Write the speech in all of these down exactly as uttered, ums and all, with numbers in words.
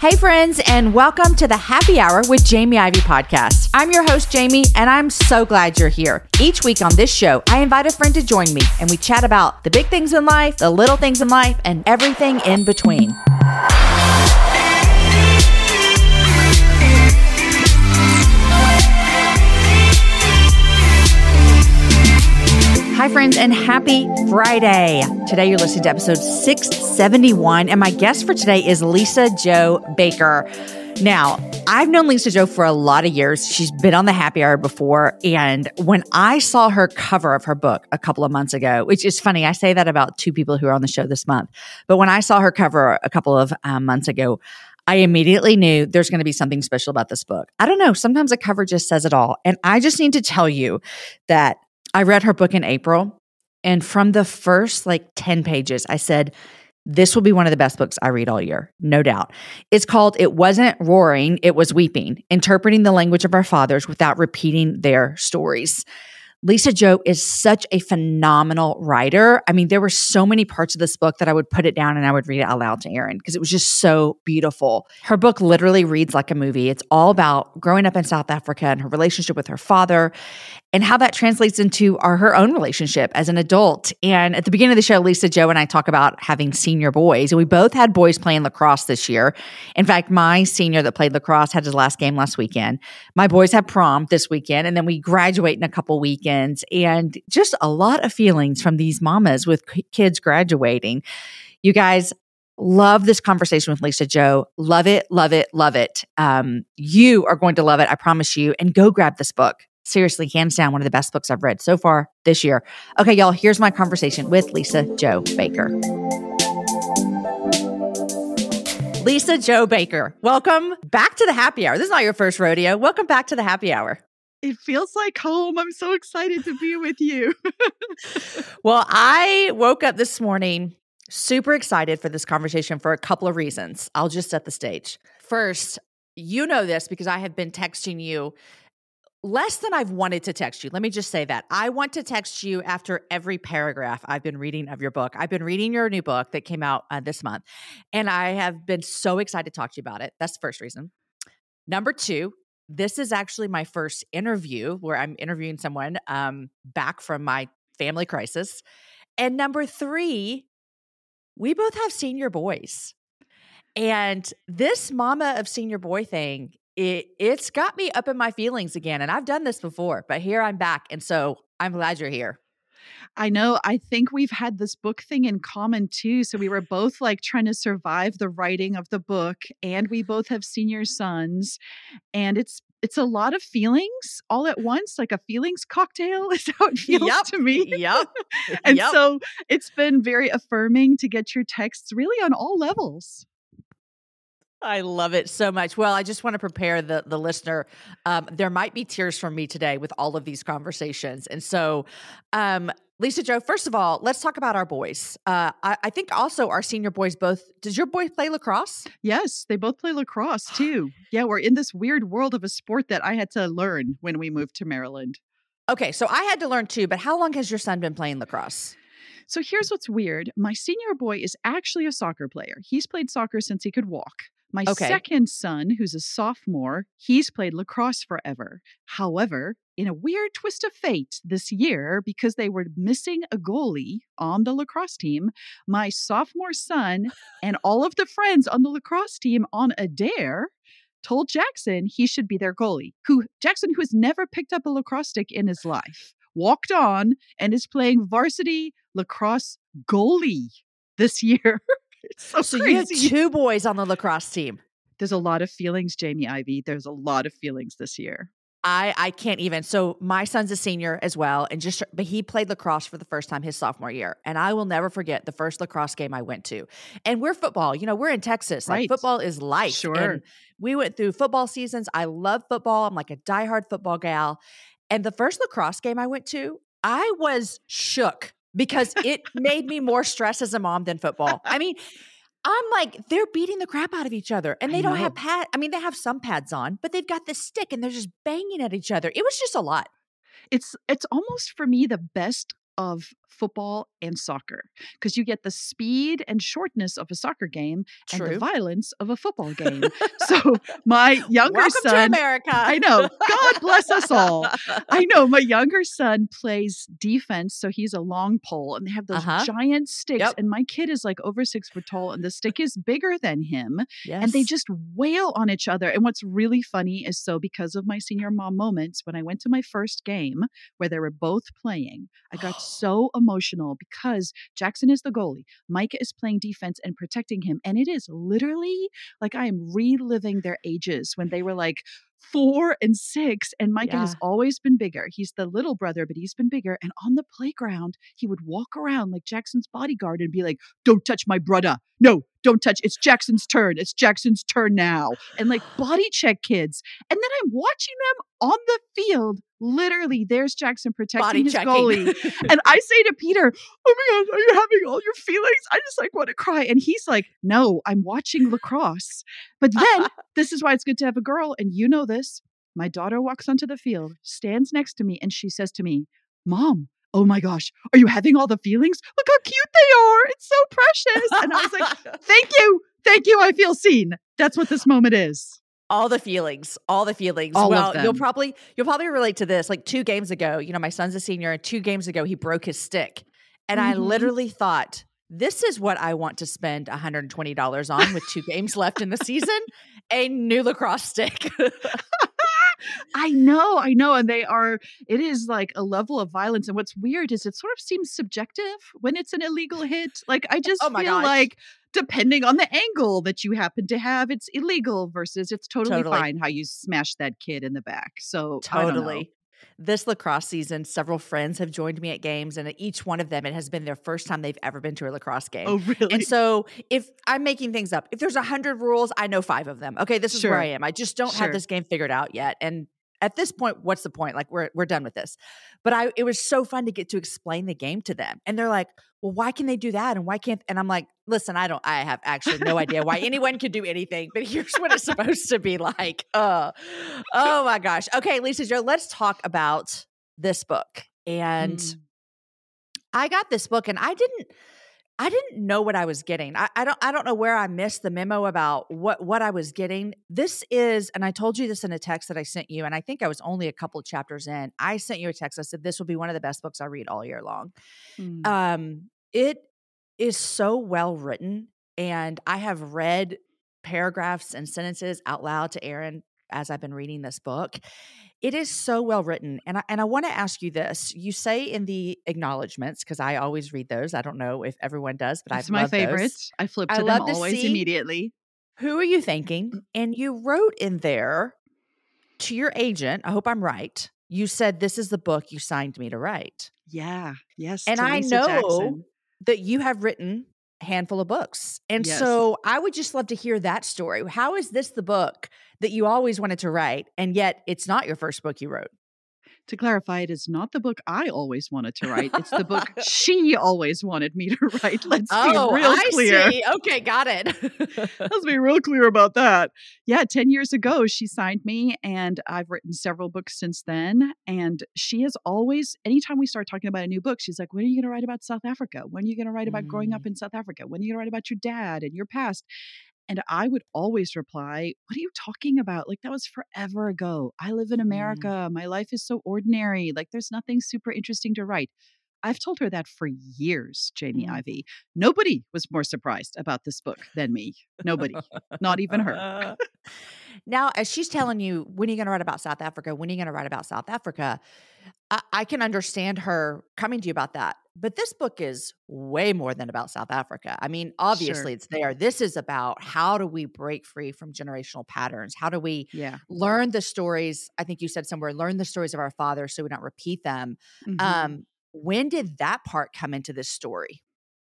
Hey friends, and welcome to the Happy Hour with Jamie Ivey podcast. I'm your host, Jamie, and I'm so glad you're here. Each week on this show, I invite a friend to join me, and we chat about the big things in life, the little things in life, and everything in between. Hi, friends, and happy Friday. Today, you're listening to episode six seventy-one, and my guest for today is Lisa-Jo Baker. Now, I've known Lisa-Jo for a lot of years. She's been on the Happy Hour before, and when I saw her cover of her book a couple of months ago, which is funny, I say that about two people who are on the show this month, but when I saw her cover a couple of um, months ago, I immediately knew there's going to be something special about this book. I don't know, sometimes a cover just says it all, and I just need to tell you that I read her book in April, and from the first like ten pages, I said, this will be one of the best books I read all year, no doubt. It's called It Wasn't Roaring, It Was Weeping, Interpreting the Language of Our Fathers Without Repeating Their Stories. Lisa-Jo is such a phenomenal writer. I mean, there were so many parts of this book that I would put it down and I would read it out loud to Aaron because it was just so beautiful. Her book literally reads like a movie. It's all about growing up in South Africa and her relationship with her father and how that translates into our, her own relationship as an adult. And at the beginning of the show, Lisa-Jo and I talk about having senior boys. And we both had boys playing lacrosse this year. In fact, my senior that played lacrosse had his last game last weekend. My boys have prom this weekend, and then we graduate in a couple weekends. And just a lot of feelings from these mamas with kids graduating. You guys, love this conversation with Lisa-Jo. Love it, love it, love it. Um, you are going to love it, I promise you. And go grab this book. Seriously, hands down, one of the best books I've read so far this year. Okay, y'all, here's my conversation with Lisa-Jo Baker. Lisa-Jo Baker, welcome back to the Happy Hour. This is not your first rodeo. Welcome back to the Happy Hour. It feels like home. I'm so excited to be with you. Well, I woke up this morning super excited for this conversation for a couple of reasons. I'll just set the stage. First, you know this because I have been texting you less than I've wanted to text you. Let me just say that. I want to text you after every paragraph I've been reading of your book. I've been reading your new book that came out uh, this month, and I have been so excited to talk to you about it. That's the first reason. Number two, this is actually my first interview where I'm interviewing someone um, back from my family crisis. And number three, we both have senior boys. And this mama of senior boy thing, it, it's got me up in my feelings again. And I've done this before, but here I'm back. And so I'm glad you're here. I know. I think we've had this book thing in common too. So we were both like trying to survive the writing of the book, and we both have senior sons, and it's it's a lot of feelings all at once, like a feelings cocktail is how it feels Yep. to me. Yep. And Yep. so it's been very affirming to get your texts really on all levels. I love it so much. Well, I just want to prepare the the listener. Um, there might be tears from me today with all of these conversations. And so, um, Lisa-Jo, first of all, let's talk about our boys. Uh, I, I think also our senior boys both, does your boy play lacrosse? Yes, they both play lacrosse too. Yeah, we're in this weird world of a sport that I had to learn when we moved to Maryland. Okay, so I had to learn too, but how long has your son been playing lacrosse? So here's what's weird. My senior boy is actually a soccer player. He's played soccer since he could walk. My Okay. second son, who's a sophomore, he's played lacrosse forever. However, in a weird twist of fate this year, because they were missing a goalie on the lacrosse team, my sophomore son and all of the friends on the lacrosse team on a dare told Jackson he should be their goalie, who Jackson, who has never picked up a lacrosse stick in his life, walked on and is playing varsity lacrosse goalie this year. It's so, So crazy. you have two boys on the lacrosse team. There's a lot of feelings, Jamie Ivey. There's a lot of feelings this year. I, I can't even. So my son's a senior as well, and just but he played lacrosse for the first time his sophomore year, and I will never forget the first lacrosse game I went to. And we're football, you know, we're in Texas. Like Right. football is life. Sure. And we went through football seasons. I love football. I'm like a diehard football gal. And the first lacrosse game I went to, I was shook because it made me more stressed as a mom than football. I mean, I'm like, they're beating the crap out of each other, and they I don't know. have pad. I mean, they have some pads on, but they've got this stick and they're just banging at each other. It was just a lot. It's it's almost for me the best of football and soccer because you get the speed and shortness of a soccer game True. and the violence of a football game. So my younger Welcome son, to America. I know, God bless us all. I know my younger son plays defense, so he's a long pole, and they have those Uh-huh. giant sticks. Yep. And my kid is like over six foot tall, and the stick is bigger than him. Yes. And they just wail on each other. And what's really funny is so because of my senior mom moments, when I went to my first game where they were both playing, I got so emotional because Jackson is the goalie. Micah is playing defense and protecting him. And it is literally like I am reliving their ages when they were like four and six. And Micah Yeah. has always been bigger. He's the little brother, but he's been bigger. And on the playground, he would walk around like Jackson's bodyguard and be like, don't touch my brother. No, don't touch. It's Jackson's turn. It's Jackson's turn now. And like body check kids. And then I'm watching them on the field. Literally, there's Jackson protecting Body his checking. goalie. And I say to Peter, oh my God, are you having all your feelings? I just like want to cry. And he's like, no, I'm watching lacrosse. But then this is why it's good to have a girl. And you know this. My daughter walks onto the field, stands next to me, and she says to me, Mom, oh my gosh, are you having all the feelings? Look how cute they are. It's so precious. And I was like, thank you. Thank you. I feel seen. That's what this moment is. All the feelings, all the feelings. All well, of them. you'll probably you'll probably relate to this. Like two games ago, you know, my son's a senior, and two games ago he broke his stick, and Mhm. I literally thought, this is what I want to spend one hundred twenty dollars on with two games left in the season: a new lacrosse stick. I know, I know. And they are, it is like a level of violence. And what's weird is it sort of seems subjective when it's an illegal hit. Like, I just Oh my feel gosh. like depending on the angle that you happen to have, it's illegal versus it's totally, Totally. fine how you smash that kid in the back. So I don't know. Totally. This lacrosse season, several friends have joined me at games, and at each one of them, it has been their first time they've ever been to a lacrosse game. Oh, really? And so if I'm making things up, if there's a hundred rules, I know five of them. Okay, this is where Sure. I am. I just don't Sure. have this game figured out yet. And at this point, what's the point? Like we're we're done with this. But I it was so fun to get to explain the game to them. And they're like, well, why can they do that? And why can't and I'm like, listen, I don't I have actually no idea why anyone could do anything, but here's what it's supposed to be like. Uh, oh my gosh. Okay, Lisa Jo, let's talk about this book. And Mm. I got this book and I didn't I didn't know what I was getting. I, I don't I don't know where I missed the memo about what what I was getting. This is, and I told you this in a text that I sent you, and I think I was only a couple chapters in. I sent you a text. I said this will be one of the best books I read all year long. Mm. Um, it is so well written, and I have read paragraphs and sentences out loud to Aaron as I've been reading this book. It is so well written. And I, and I want to ask you this. You say in the acknowledgments, because I always read those. I don't know if everyone does, but It's I my love favorite. those. I flip I to them love to always see- immediately. Who are you thinking? And you wrote in there to your agent, I hope I'm right. You said, this is the book you signed me to write. Yeah. Yes. And to I Lisa know Jackson. that you have written a handful of books. And Yes. so I would just love to hear that story. How is this the book that you always wanted to write, and yet it's not your first book you wrote? To clarify, it is not the book I always wanted to write. It's the book she always wanted me to write. Let's Oh, be real I clear. see. Okay, got it. Let's be real clear about that. Yeah, ten years ago, she signed me, and I've written several books since then. And she has always, anytime we start talking about a new book, she's like, when are you going to write about South Africa? When are you going to write about growing up in South Africa? When are you going to write about your dad and your past? And I would always reply, what are you talking about? Like, that was forever ago. I live in America. My life is so ordinary. Like, there's nothing super interesting to write. I've told her that for years, Jamie Mm. Ivey. Nobody was more surprised about this book than me. Nobody. Not even her. Now, as she's telling you, when are you going to write about South Africa? When are you going to write about South Africa? I, I can understand her coming to you about that. But this book is way more than about South Africa. I mean, obviously Sure. it's there. This is about how do we break free from generational patterns? How do we Yeah. learn the stories? I think you said somewhere, learn the stories of our fathers so we don't repeat them. Mhm. Um, when did that part come into this story?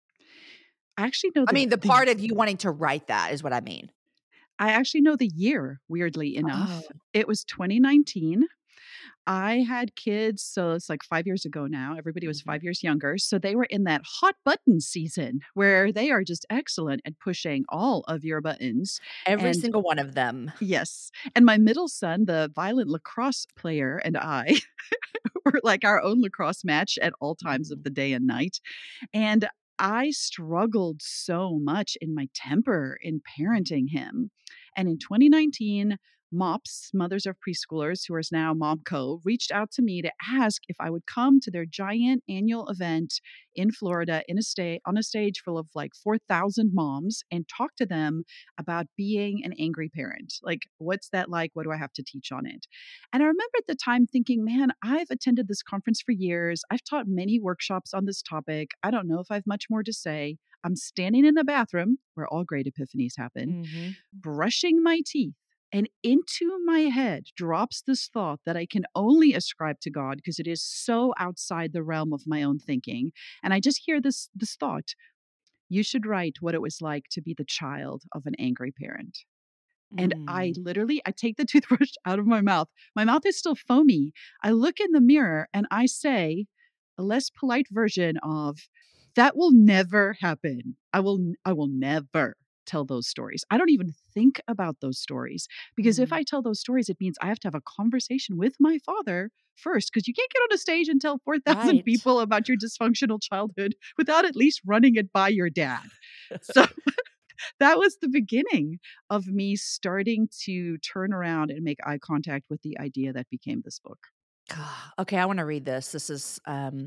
I actually know I the, mean, the the- part of you wanting to write that is what I mean. I actually know the year, weirdly enough. Oh. It was twenty nineteen. I had kids, so it's like five years ago now. Everybody was Mhm. five years younger. So they were in that hot button season where they are just excellent at pushing all of your buttons. Every And single one of them. yes, and my middle son, the violent lacrosse player, and I were like our own lacrosse match at all times of Mhm. the day and night. And I struggled so much in my temper in parenting him. And in twenty nineteen, MOPS, Mothers of Preschoolers, who is now MomCo, reached out to me to ask if I would come to their giant annual event in Florida in a sta- on a stage full of like four thousand moms and talk to them about being an angry parent. Like, what's that like? What do I have to teach on it? And I remember at the time thinking, man, I've attended this conference for years. I've taught many workshops on this topic. I don't know if I have much more to say. I'm standing in the bathroom where all great epiphanies happen, Mhm. brushing my teeth. And into my head drops this thought that I can only ascribe to God because it is so outside the realm of my own thinking. And I just hear this, this thought: you should write what it was like to be the child of an angry parent. And I Mm. literally I take the toothbrush out of my mouth. My mouth is still foamy. I look in the mirror and I say a less polite version of, "That will never happen. I will I will never tell those stories. I don't even think about those stories because if Mm. I tell those stories, it means I have to have a conversation with my father first because you can't get on a stage and tell four thousand Right. people about your dysfunctional childhood without at least running it by your dad." So that was the beginning of me starting to turn around and make eye contact with the idea that became this book. Ah, okay, I wanna read this. This is, um,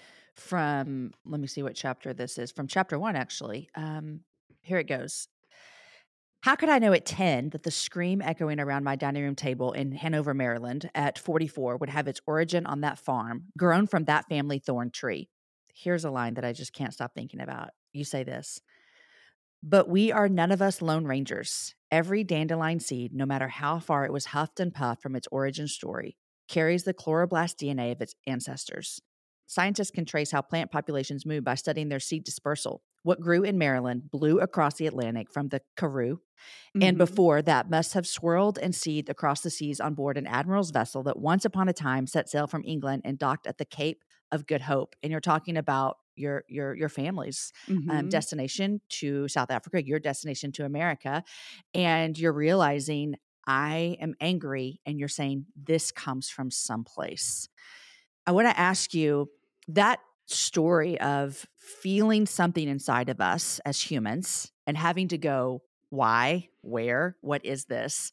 from let me see what chapter this is, from chapter one, actually. Um, here it goes. How could I know at ten that the scream echoing around my dining room table in Hanover, Maryland at forty-four would have its origin on that farm, grown from that family thorn tree? Here's a line that I just can't stop thinking about. You say this: "But we are none of us lone rangers. Every dandelion seed, no matter how far it was huffed and puffed from its origin story, carries the chloroblast D N A of its ancestors. Scientists can trace how plant populations move by studying their seed dispersal. What grew in Maryland blew across the Atlantic from the Karoo, and Mhm. before that must have swirled and seethed across the seas on board an admiral's vessel that once upon a time set sail from England and docked at the Cape of Good Hope." And you're talking about your your your family's um, Mhm. destination to South Africa, your destination to America, and you're realizing, I am angry, and you're saying this comes from someplace. I want to ask you that story of feeling something inside of us as humans and having to go, why, where, what is this?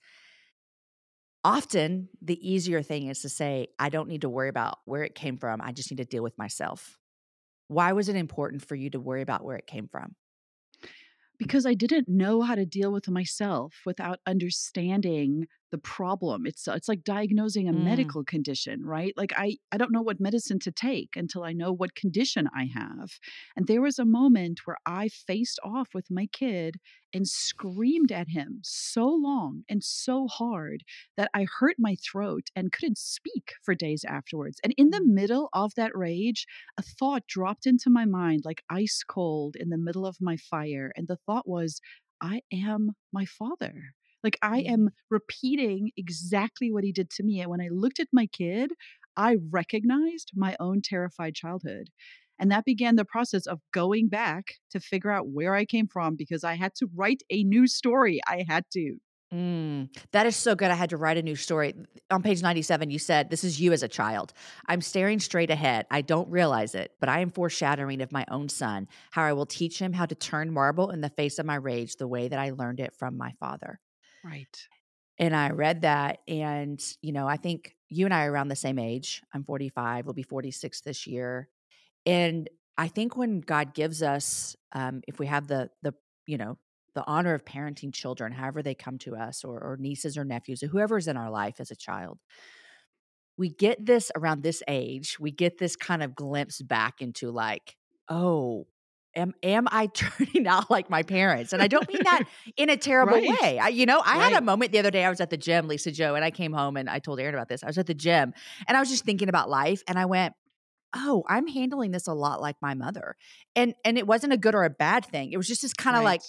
Often the easier thing is to say, I don't need to worry about where it came from. I just need to deal with myself. Why was it important for you to worry about where it came from? Because I didn't know how to deal with myself without understanding the problem. It's it's like diagnosing a Mm, medical condition, right? Like I I don't know what medicine to take until I know what condition I have. And there was a moment where I faced off with my kid and screamed at him so long and so hard that I hurt my throat and couldn't speak for days afterwards. And in the mm, middle of that rage, a thought dropped into my mind like ice cold in the middle of my fire. And the thought was, I am my father. Like I am mm, repeating exactly what he did to me. And when I looked at my kid, I recognized my own terrified childhood. And that began the process of going back to figure out where I came from because I had to write a new story. I had to. mm. That is so good. I had to write a new story. On page ninety-seven, you said, this is you as a child. I'm staring straight ahead. I don't realize it, but I am foreshadowing of my own son, how I will teach him how to turn marble in the face of my rage the way that I learned it from my father. Right. And I read that, and, you know, I think you and I are around the same age. I'm forty-five, we'll be forty-six this year. And I think when God gives us, um, if we have the the you know the honor of parenting children, however they come to us, or, or nieces or nephews, or whoever's in our life as a child, we get this around this age. We get this kind of glimpse back into like, oh, am am I turning out like my parents? And I don't mean that in a terrible Right. way. I, you know, I had a Right. moment the other day. I was at the gym, Lisa Joe, and I came home and I told Aaron about this. I was at the gym and I was just thinking about life, and I went, oh, I'm handling this a lot like my mother. And and it wasn't a good or a bad thing. It was just this kind of like, Right.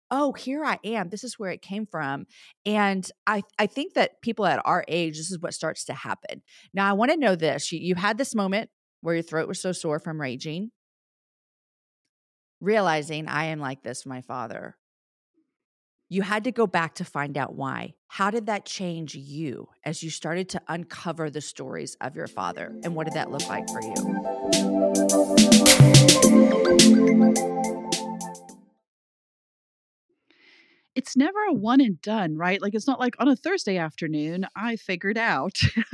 oh, here I am. This is where it came from. And I, I think that people at our age, this is what starts to happen. Now, I want to know this. You, you had this moment where your throat was so sore from raging, realizing I am like this, my father. You had to go back to find out why. How did that change you as you started to uncover the stories of your father? And what did that look like for you? It's never a one and done, right? Like, it's not like on a Thursday afternoon, I figured out.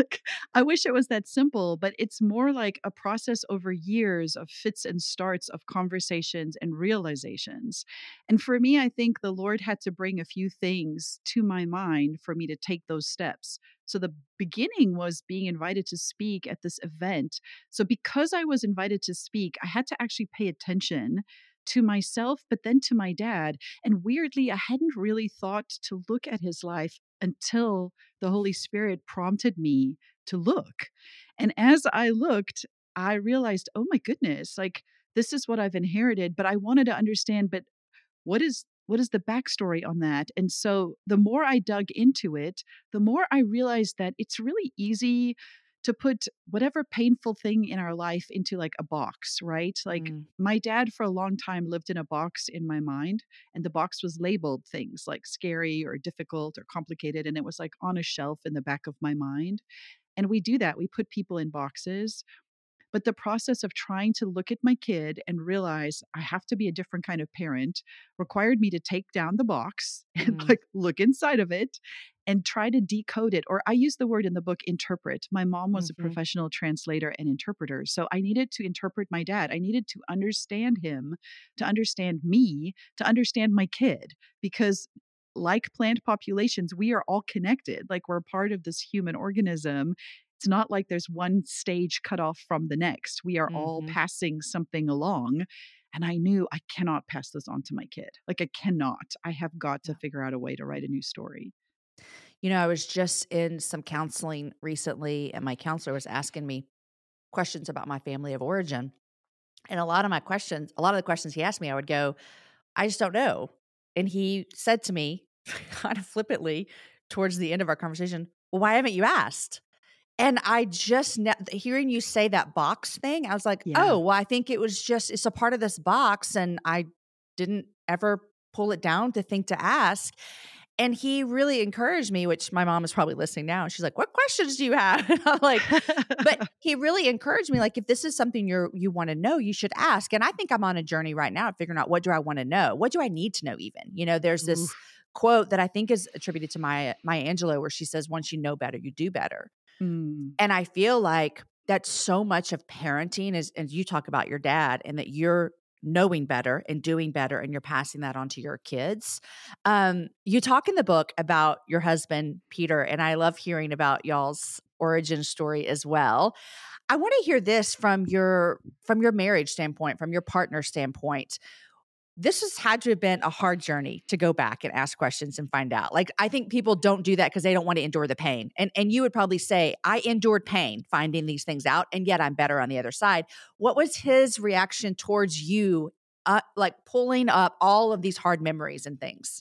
I wish it was that simple, but it's more like a process over years of fits and starts of conversations and realizations. And for me, I think the Lord had to bring a few things to my mind for me to take those steps. So the beginning was being invited to speak at this event. So because I was invited to speak, I had to actually pay attention to myself, but then to my dad. And weirdly, I hadn't really thought to look at his life until the Holy Spirit prompted me to look. And as I looked, I realized, oh my goodness, like this is what I've inherited. But I wanted to understand, but what is what is the backstory on that? And so the more I dug into it, the more I realized that it's really easy to put whatever painful thing in our life into like a box, right? Like Mm. my dad for a long time lived in a box in my mind, and the box was labeled things like scary or difficult or complicated, and it was like on a shelf in the back of my mind. And we do that. We put people in boxes. But the process of trying to look at my kid and realize I have to be a different kind of parent required me to take down the box and Mm. like look inside of it and try to decode it. Or I use the word in the book interpret. My mom was Mm-hmm. a professional translator and interpreter. So I needed to interpret my dad. I needed to understand him, to understand me, to understand my kid, because like plant populations, we are all connected. Like we're part of this human organism. It's not like there's one stage cut off from the next. We are all Mm-hmm. passing something along. And I knew I cannot pass this on to my kid. Like I cannot. I have got to figure out a way to write a new story. You know, I was just in some counseling recently, and my counselor was asking me questions about my family of origin. And a lot of my questions, a lot of the questions he asked me, I would go, I just don't know. And he said to me, kind of flippantly, towards the end of our conversation, well, why haven't you asked? And I just, ne- hearing you say that box thing, I was like, Yeah. oh, well, I think it was just, it's a part of this box. And I didn't ever pull it down to think to ask. And he really encouraged me, which my mom is probably listening now. And she's like, what questions do you have? And I'm like, but he really encouraged me. Like, if this is something you're, you want to know, you should ask. And I think I'm on a journey right now of figuring out, what do I want to know? What do I need to know even? You know, there's this Oof. quote that I think is attributed to Maya, Maya Angelou, where she says, once you know better, you do better. Mm. And I feel like that's so much of parenting is, and you talk about your dad and that you're knowing better and doing better, and you're passing that on to your kids. Um, you talk in the book about your husband, Peter, and I love hearing about y'all's origin story as well. I want to hear this from your, from your marriage standpoint, from your partner standpoint. This has had to have been a hard journey to go back and ask questions and find out. Like, I think people don't do that because they don't want to endure the pain. And and you would probably say, I endured pain finding these things out, and yet I'm better on the other side. What was his reaction towards you, uh, like pulling up all of these hard memories and things?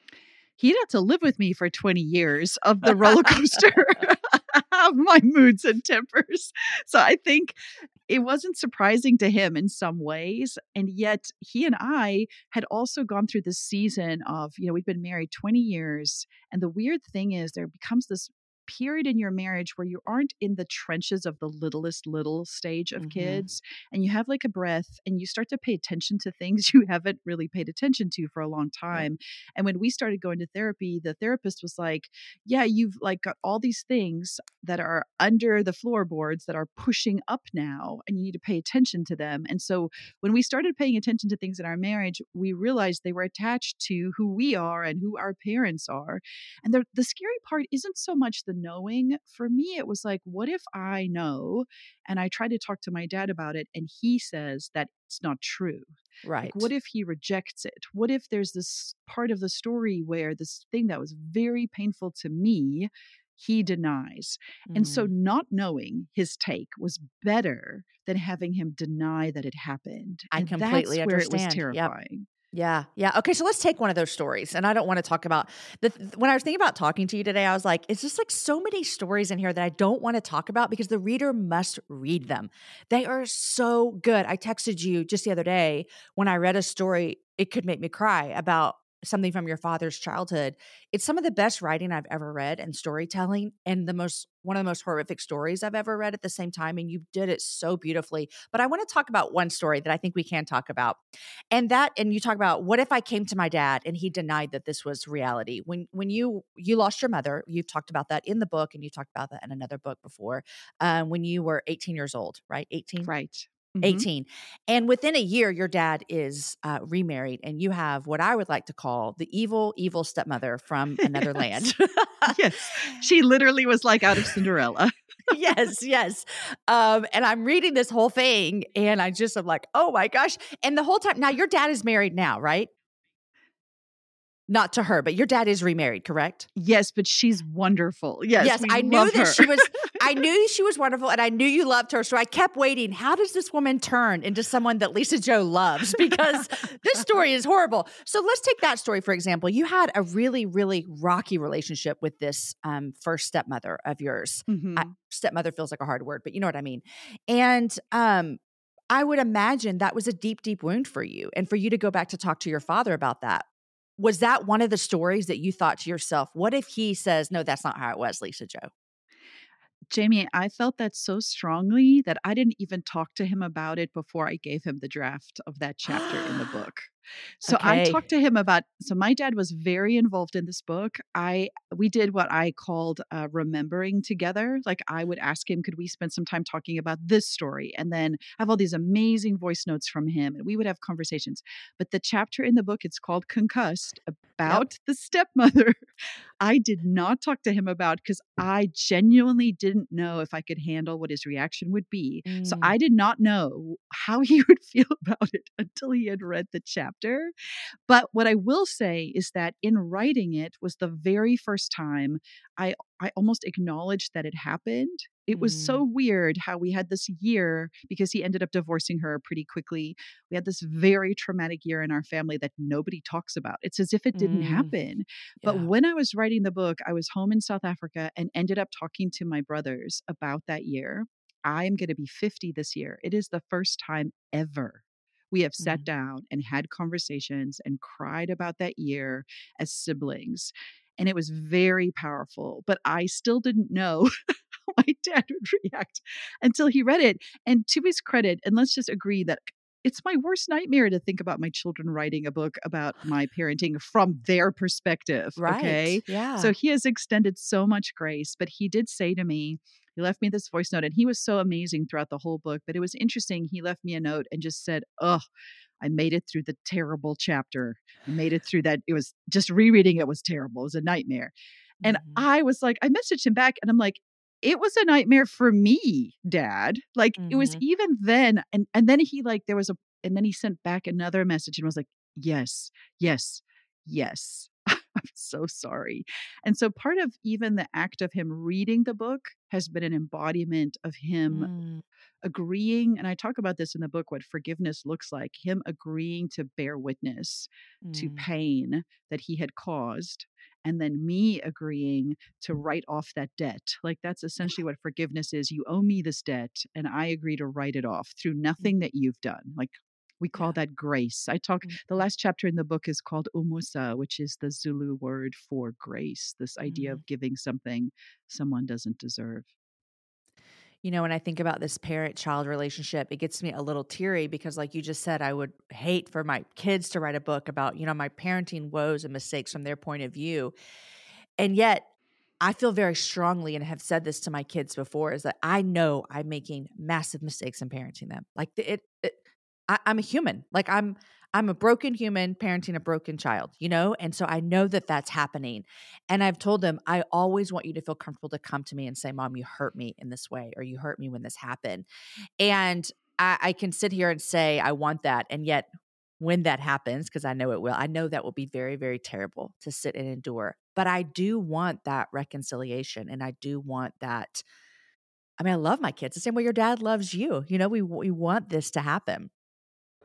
He'd had to live with me for twenty years of the roller coaster of my moods and tempers. So I think it wasn't surprising to him in some ways. And yet he and I had also gone through this season of, you know, we'd been married twenty years. And the weird thing is there becomes this period in your marriage where you aren't in the trenches of the littlest little stage of Mm-hmm. kids, and you have like a breath and you start to pay attention to things you haven't really paid attention to for a long time. Yep. And when we started going to therapy, the therapist was like, yeah, you've like got all these things that are under the floorboards that are pushing up now, and you need to pay attention to them. And so when we started paying attention to things in our marriage, we realized they were attached to who we are and who our parents are. And the, the scary part isn't so much the knowing. For me, it was like, what if I know? And I tried to talk to my dad about it, and he says that it's not true. Right. Like, what if he rejects it? What if there's this part of the story where this thing that was very painful to me, he denies? Mm. And so not knowing his take was better than having him deny that it happened. I and completely that's where understand. it was terrifying. Yeah. Yeah. Okay. So let's take one of those stories. And I don't want to talk about the, when I was thinking about talking to you today, I was like, it's just like so many stories in here that I don't want to talk about because the reader must read them. They are so good. I texted you just the other day when I read a story, it could make me cry about something from your father's childhood. It's some of the best writing I've ever read and storytelling and the most, one of the most horrific stories I've ever read at the same time. And you did it so beautifully. But I want to talk about one story that I think we can talk about. And that, and you talk about what if I came to my dad and he denied that this was reality? When when you you lost your mother, you've talked about that in the book, and you talked about that in another book before. Um, when you were eighteen years old, right? eighteen, Right. Mhm. eighteen, and within a year, your dad is uh, remarried, and you have what I would like to call the evil, evil stepmother from another land. Yes. Yes. She literally was like out of Cinderella. Yes, yes. Um, and I'm reading this whole thing and I just am like, oh my gosh. And the whole time, now your dad is married now, right? Not to her, but your dad is remarried, correct? Yes, but she's wonderful. Yes, Yes, we I knew love that her. she was, I knew she was wonderful and I knew you loved her. So I kept waiting. How does this woman turn into someone that Lisa Jo loves? Because this story is horrible. So let's take that story, for example. You had a really, really rocky relationship with this um, first stepmother of yours. Mhm. I, stepmother feels like a hard word, but you know what I mean. And um, I would imagine that was a deep, deep wound for you. And for you to go back to talk to your father about that. Was that one of the stories that you thought to yourself, what if he says, no, that's not how it was, Lisa Jo? Jamie, I felt that so strongly that I didn't even talk to him about it before I gave him the draft of that chapter in the book. So I Okay. talked to him about, so my dad was very involved in this book. I, we did what I called uh, remembering together. Like I would ask him, could we spend some time talking about this story? And then have all these amazing voice notes from him and we would have conversations. But the chapter in the book, it's called Concussed, Yep. about the stepmother. I did not talk to him about because I genuinely didn't know if I could handle what his reaction would be. So Mm. I did not know how he would feel about it until he had read the chapter. But what I will say is that in writing it was the very first time I I almost acknowledged that it happened. It was so Mm. weird how we had this year because he ended up divorcing her pretty quickly. We had this very traumatic year in our family that nobody talks about. It's as if it didn't Mm. happen. But Yeah. when I was writing the book, I was home in South Africa and ended up talking to my brothers about that year. I'm going to be fifty this year. It is the first time ever we have sat Mm. down and had conversations and cried about that year as siblings. And it was very powerful, but I still didn't know how my dad would react until he read it. And to his credit, and let's just agree that it's my worst nightmare to think about my children writing a book about my parenting from their perspective. Right. Okay. Yeah. So he has extended so much grace, but he did say to me, he left me this voice note and he was so amazing throughout the whole book. But it was interesting. He left me a note and just said, oh, I made it through the terrible chapter. I made it through that. It was just rereading it was terrible. It was a nightmare. And Mhm. I was like, I messaged him back and I'm like, it was a nightmare for me, Dad. Like it was Mhm. even then. And and then he like there was a and then he sent back another message and was like, yes, yes, yes. I'm so sorry. And so part of even the act of him reading the book has been an embodiment of him Mm. agreeing, and I talk about this in the book, what forgiveness looks like, him agreeing to bear witness to Mm. pain that he had caused, and then me agreeing to write off that debt. Like that's essentially what forgiveness is. You owe me this debt, and I agree to write it off through Mm. nothing that you've done. Like we call Yeah. that grace. I talk, the Mhm. last chapter in the book is called Umusa, which is the Zulu word for grace, this idea Mm. of giving something someone doesn't deserve. You know, when I think about this parent-child relationship, it gets me a little teary because like you just said, I would hate for my kids to write a book about, you know, my parenting woes and mistakes from their point of view. And yet I feel very strongly and have said this to my kids before is that I know I'm making massive mistakes in parenting them. Like the- it, it I, I'm a human. Like I'm, I'm a broken human parenting a broken child, you know? And so I know that that's happening. And I've told them, I always want you to feel comfortable to come to me and say, Mom, you hurt me in this way, or you hurt me when this happened. And I, I can sit here and say, I want that. And yet when that happens, because I know it will, I know that will be very, very terrible to sit and endure. But I do want that reconciliation. And I do want that. I mean, I love my kids the same way your dad loves you. You know, we we want this to happen.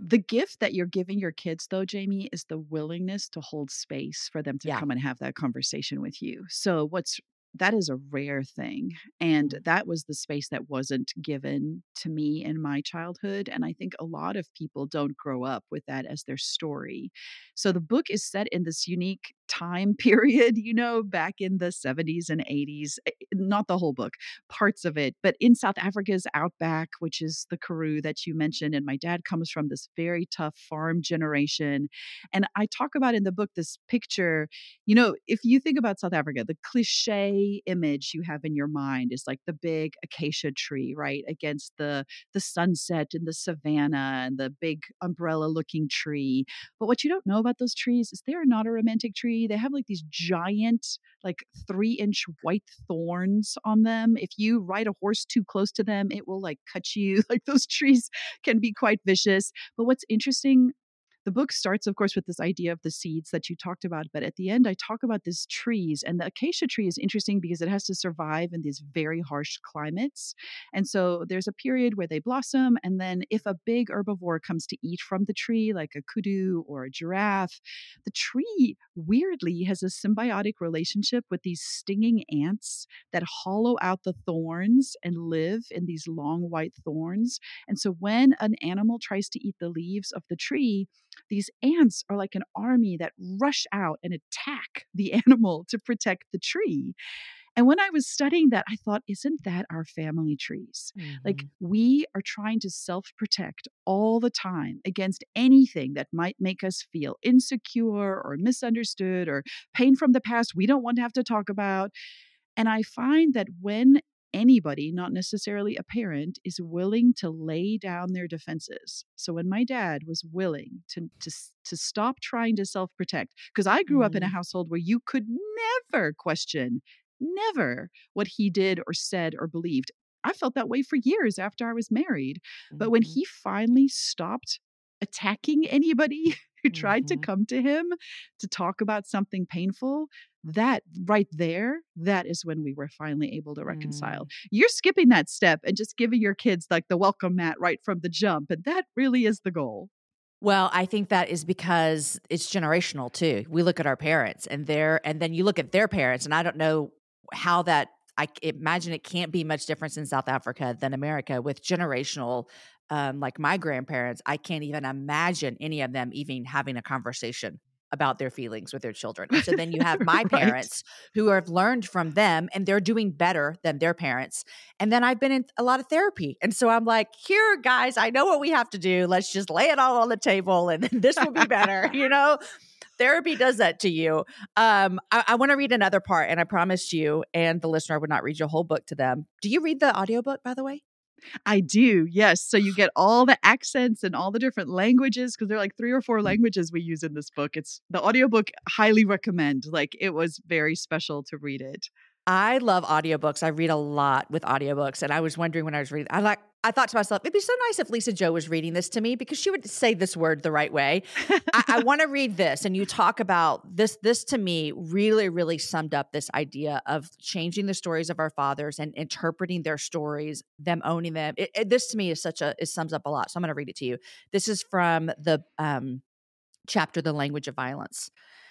The gift that you're giving your kids, though, Jamie, is the willingness to hold space for them to Yeah. come and have that conversation with you. So, what's that is a rare thing. And that was the space that wasn't given to me in my childhood. And I think a lot of people don't grow up with that as their story. So, the book is set in this unique time period, you know, back in the seventies and eighties. eh, Not the whole book, parts of it, but in South Africa's outback, which is the Karoo that you mentioned. And my dad comes from this very tough farm generation. And I talk about in the book this picture, you know, if you think about South Africa, the cliche image you have in your mind is like the big acacia tree, right? Against the the sunset in the savannah and the big umbrella looking tree. But what you don't know about those trees is they are not a romantic tree. They have like these giant, like three inch white thorns on them. If you ride a horse too close to them, it will like cut you. Like those trees can be quite vicious. But what's interesting, the book starts, of course, with this idea of the seeds that you talked about. But at the end, I talk about these trees. And the acacia tree is interesting because it has to survive in these very harsh climates. And so there's a period where they blossom. And then if a big herbivore comes to eat from the tree, like a kudu or a giraffe, the tree weirdly has a symbiotic relationship with these stinging ants that hollow out the thorns and live in these long white thorns. And so when an animal tries to eat the leaves of the tree, these ants are like an army that rush out and attack the animal to protect the tree. And when I was studying that, I thought, isn't that our family trees? Like, Mhm. we are trying to self protect all the time against anything that might make us feel insecure or misunderstood or pain from the past we don't want to have to talk about. And I find that when anybody, not necessarily a parent, is willing to lay down their defenses. So when my dad was willing to to s- to stop trying to self-protect, because I grew up in a Mhm. household where you could never question, never what he did or said or believed. I felt that way for years after I was married. But when Mhm. he finally stopped attacking anybody who tried to Mhm. come to him to talk about something painful, that right there, that is when we were finally able to reconcile. Mm. You're skipping that step and just giving your kids like the welcome mat right from the jump. And that really is the goal. Well, I think that is because it's generational too. We look at our parents and their, and then you look at their parents, and I don't know how that. I c- imagine it can't be much difference in South Africa than America with generational. Um, like my grandparents, I can't even imagine any of them even having a conversation about their feelings with their children. And so then you have my Right. parents who have learned from them, and they're doing better than their parents. And then I've been in a lot of therapy. And so I'm like, here, guys, I know what we have to do. Let's just lay it all on the table and then this will be better. You know, therapy does that to you. Um, I, I want to read another part, and I promised you and the listener I would not read your whole book to them. Do you read the audiobook, by the way? I do. Yes. So you get all the accents and all the different languages because there are like three or four languages we use in this book. It's the audiobook, highly recommend. Like it was very special to read it. I love audiobooks. I read a lot with audiobooks. And I was wondering when I was reading, I like I thought to myself, it'd be so nice if Lisa Joe was reading this to me because she would say this word the right way. I, I want to read this. And you talk about this. This to me really, really summed up this idea of changing the stories of our fathers and interpreting their stories, them owning them. It, it- this to me is such a, it sums up a lot. So I'm going to read it to you. This is from the um, chapter, The Language of Violence.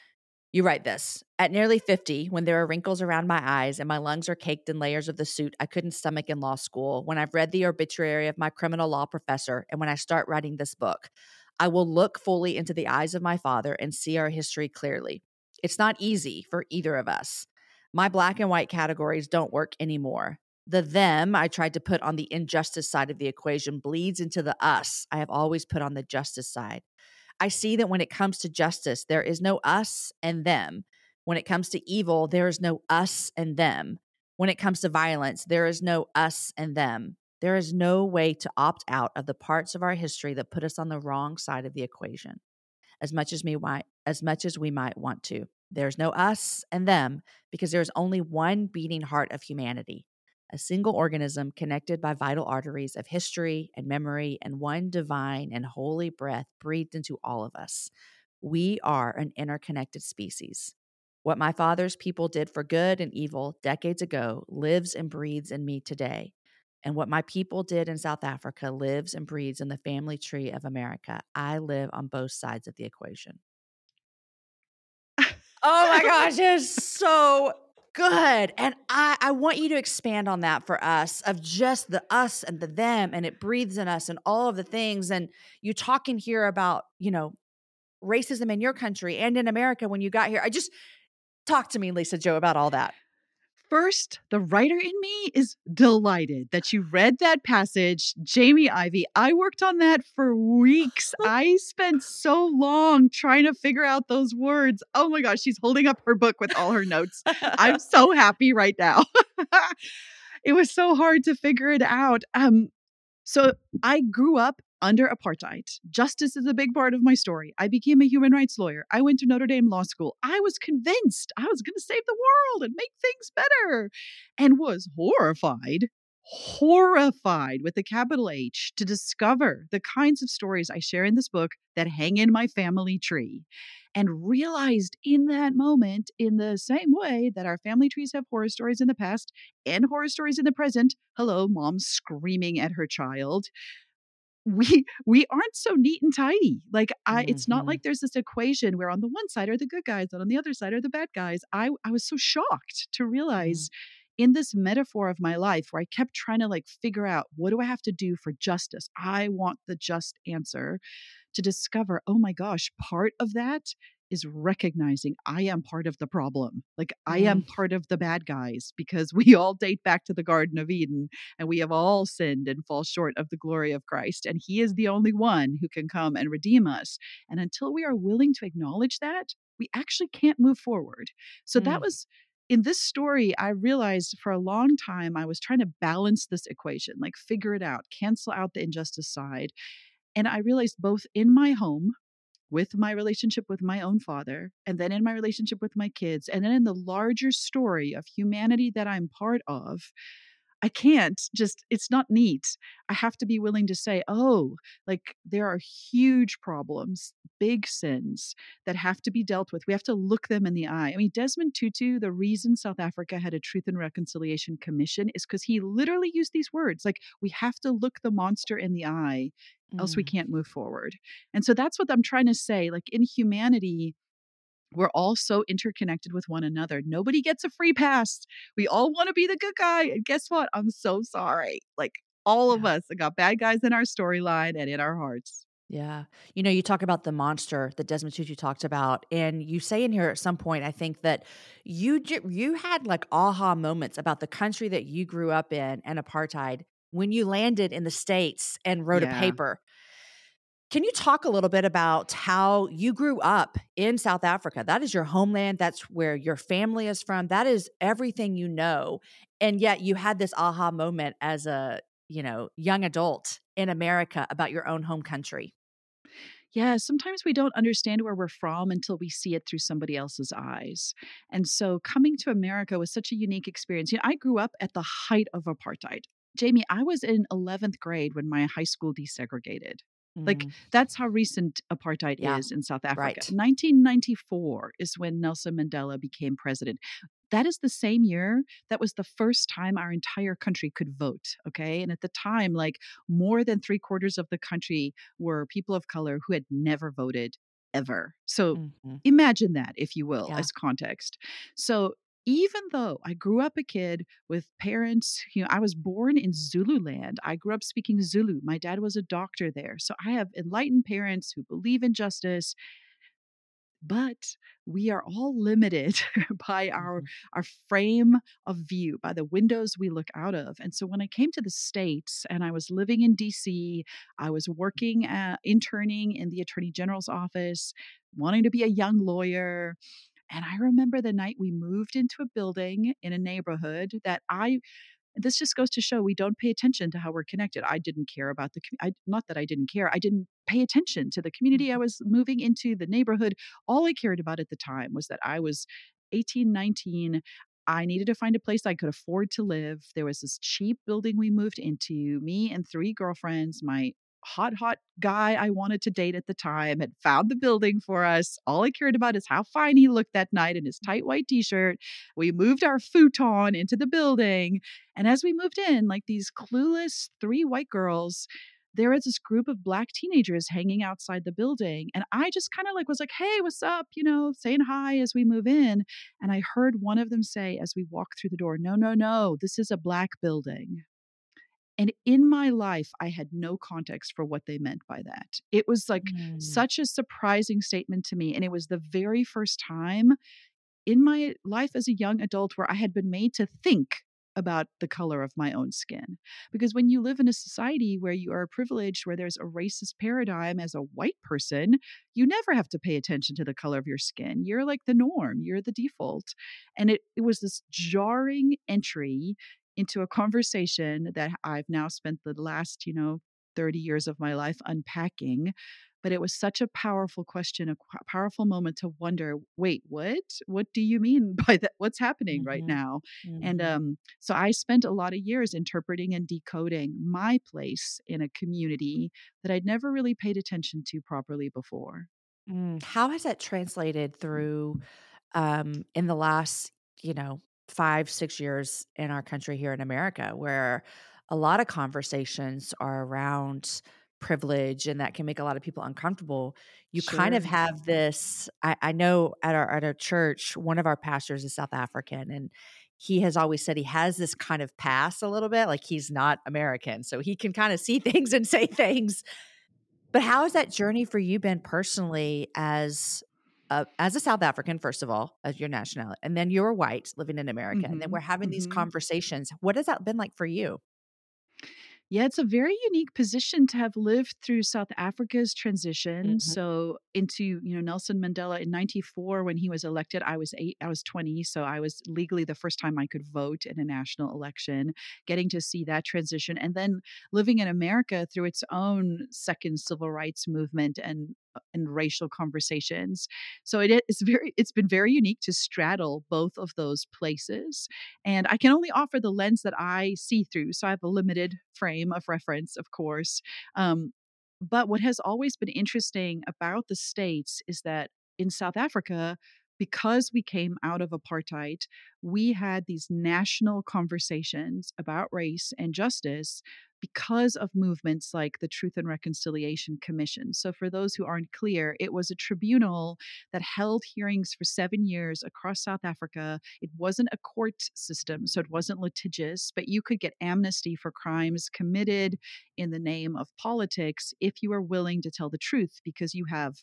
You write this. At nearly fifty, when there are wrinkles around my eyes and my lungs are caked in layers of the suit I couldn't stomach in law school, when I've read the obituary of my criminal law professor, and when I start writing this book, I will look fully into the eyes of my father and see our history clearly. It's not easy for either of us. My black and white categories don't work anymore. The them I tried to put on the injustice side of the equation bleeds into the us I have always put on the justice side. I see that when it comes to justice, there is no us and them. When it comes to evil, there is no us and them. When it comes to violence, there is no us and them. There is no way to opt out of the parts of our history that put us on the wrong side of the equation, as much as we might, as much as we might want to. There's no us and them because there's only one beating heart of humanity, a single organism connected by vital arteries of history and memory, and one divine and holy breath breathed into all of us. We are an interconnected species. What my father's people did for good and evil decades ago lives and breathes in me today. And what my people did in South Africa lives and breathes in the family tree of America. I live on both sides of the equation. Oh my gosh, it's so good. And I, I want you to expand on that for us of just the us and the them, and it breathes in us and all of the things. And you talking here about, you know, racism in your country and in America when you got here. I just talk to me, Lisa Jo, about all that. First, the writer in me is delighted that you read that passage. Jamie Ivey, I worked on that for weeks. I spent so long trying to figure out those words. Oh my gosh, she's holding up her book with all her notes. I'm so happy right now. It was so hard to figure it out. Um, so I grew up under apartheid. Justice is a big part of my story. I became a human rights lawyer. I went to Notre Dame Law School. I was convinced I was going to save the world and make things better, and was horrified, horrified with a capital H, to discover the kinds of stories I share in this book that hang in my family tree. And realized in that moment, in the same way that our family trees have horror stories in the past and horror stories in the present. Hello, mom screaming at her child. We we aren't so neat and tidy. Like I it's not Mhm. like there's this equation where on the one side are the good guys and on the other side are the bad guys. I I was so shocked to realize in this metaphor of my life where I kept trying to like figure out, what do I have to do for justice? I want the just answer, to discover, oh my gosh, part of that is recognizing I am part of the problem. Like I am Mm. part of the bad guys, because we all date back to the Garden of Eden and we have all sinned and fall short of the glory of Christ. And he is the only one who can come and redeem us. And until we are willing to acknowledge that, we actually can't move forward. So that Mm. was in this story. I realized for a long time I was trying to balance this equation, like figure it out, cancel out the injustice side. And I realized both in my home, with my relationship with my own father, and then in my relationship with my kids, and then in the larger story of humanity that I'm part of, I can't just, it's not neat. I have to be willing to say, oh, like there are huge problems, big sins that have to be dealt with. We have to look them in the eye. I mean, Desmond Tutu, the reason South Africa had a Truth and Reconciliation Commission is because he literally used these words like, we have to look the monster in the eye, else we Mm. can't move forward. And so that's what I'm trying to say. Like in humanity, we're all so interconnected with one another. Nobody gets a free pass. We all want to be the good guy. And guess what? I'm so sorry. Like all of Yeah. us have got bad guys in our storyline and in our hearts. Yeah. You know, you talk about the monster that Desmond Tutu talked about, and you say in here at some point, I think that you ju- you had like aha moments about the country that you grew up in and apartheid when you landed in the States and wrote a Yeah. paper. Can you talk a little bit about how you grew up in South Africa? That is your homeland. That's where your family is from. That is everything you know. And yet you had this aha moment as a, you know, young adult in America about your own home country. Yeah, sometimes we don't understand where we're from until we see it through somebody else's eyes. And so coming to America was such a unique experience. You know, I grew up at the height of apartheid. Jamie, I was in eleventh grade when my high school desegregated. Like, Mm, that's how recent apartheid yeah, is in South Africa. right. nineteen ninety-four is when Nelson Mandela became president. That is the same year that was the first time our entire country could vote. Okay. And at the time, like more than three quarters of the country were people of color who had never voted ever. So Mhm. imagine that, if you will, Yeah. as context. So even though I grew up a kid with parents, you know, I was born in Zululand. I grew up speaking Zulu. My dad was a doctor there. So I have enlightened parents who believe in justice, but we are all limited by our Mhm. our frame of view, by the windows we look out of. And so when I came to the States and I was living in D C, I was working at, interning in the Attorney General's office, wanting to be a young lawyer. And I remember the night we moved into a building in a neighborhood that I, this just goes to show we don't pay attention to how we're connected. I didn't care about the commu- I, not that I didn't care. I didn't pay attention to the community I Mhm. was moving into, the neighborhood. All I cared about at the time was that I was eighteen, nineteen. I needed to find a place I could afford to live. There was this cheap building we moved into, me and three girlfriends, my hot, hot guy I wanted to date at the time had found the building for us. All I cared about is how fine he looked that night in his tight white t-shirt. We moved our futon into the building. And as we moved in, like these clueless three white girls, there was this group of Black teenagers hanging outside the building. And I just kind of like was like, hey, what's up? You know, saying hi as we move in. And I heard one of them say as we walked through the door, no, no, no, this is a Black building. And in my life, I had no context for what they meant by that. It was like Mm. such a surprising statement to me. And it was the very first time in my life as a young adult where I had been made to think about the color of my own skin. Because when you live in a society where you are privileged, where there's a racist paradigm as a white person, you never have to pay attention to the color of your skin. You're like the norm, you're the default. And it, it was this jarring entry into a conversation that I've now spent the last, you know, thirty years of my life unpacking. But it was such a powerful question, a qu- powerful moment to wonder, wait, what? What do you mean by that? What's happening right Mhm. now? And Mhm. um, so I spent a lot of years interpreting and decoding my place in a community that I'd never really paid attention to properly before. Mm. How has that translated through um, in the last, you know, five, six years in our country here in America, where a lot of conversations are around privilege and that can make a lot of people uncomfortable. You kind of Sure. have this, I, I know at our at our church, one of our pastors is South African, and he has always said he has this kind of pass a little bit, like he's not American. So he can kind of see things and say things. But how has that journey for you been personally as a as a South African, first of all, as your nationality, and then you're white living in America, and then hmm we're having these hmm conversations. What has that been like for you? Yeah, it's a very unique position to have lived through South Africa's transition. Mhm, So into, you know, Nelson Mandela in ninety-four when he was elected, I was eight, I was twenty. So I was legally the first time I could vote in a national election, getting to see that transition. And then living in America through its own second civil rights movement and uh, and racial conversations. So it is very, it's been very unique to straddle both of those places. And I can only offer the lens that I see through. So I have a limited frame of reference, of course. Um, but what has always been interesting about the States is that in South Africa, because we came out of apartheid, we had these national conversations about race and justice because of movements like the Truth and Reconciliation Commission. So, for those who aren't clear, it was a tribunal that held hearings for seven years across South Africa. It wasn't a court system, so it wasn't litigious, but you could get amnesty for crimes committed in the name of politics if you are willing to tell the truth, because you have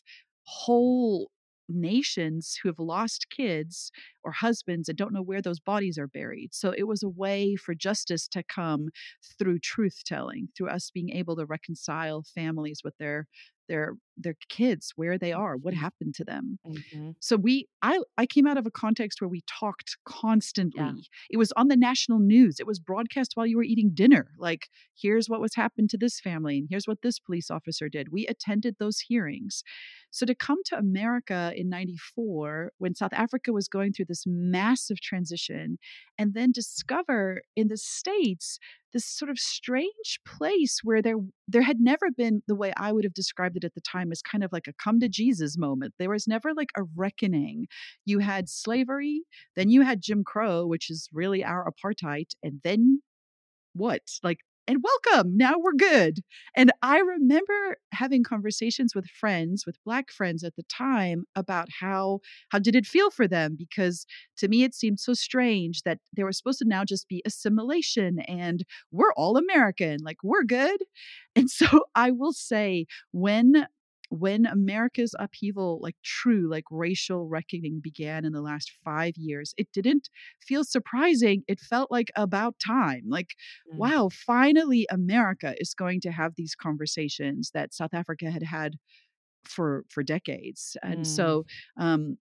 whole nations who have lost kids or husbands and don't know where those bodies are buried. So it was a way for justice to come through truth telling, through us being able to reconcile families with their their their kids, where they are, what mhm, happened to them. mhm. So we I I came out of a context where we talked Yeah. constantly. It was on the national news. It was broadcast while you were eating dinner. Like, here's what was happened to this family and here's what this police officer did. We attended those hearings. So to come to America in ninety-four when South Africa was going through this massive transition and then discover in the States this sort of strange place where there there had never been, the way I would have described it at the time, as kind of like a come to Jesus moment. There was never like a reckoning. You had slavery, then you had Jim Crow, which is really our apartheid, and then what? Like, and welcome. Now we're good. And I remember having conversations with friends, with Black friends at the time, about how how did it feel for them? Because to me it seemed so strange that there was supposed to now just be assimilation and we're all American, like we're good. And so I will say, when when America's upheaval, like true, like racial reckoning began in the last five years, it didn't feel surprising. It felt like about time. Like, Mm, wow, finally America is going to have these conversations that South Africa had had for for decades. And mm, so um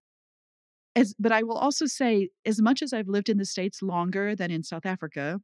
as but I will also say, as much as I've lived in the States longer than in South Africa,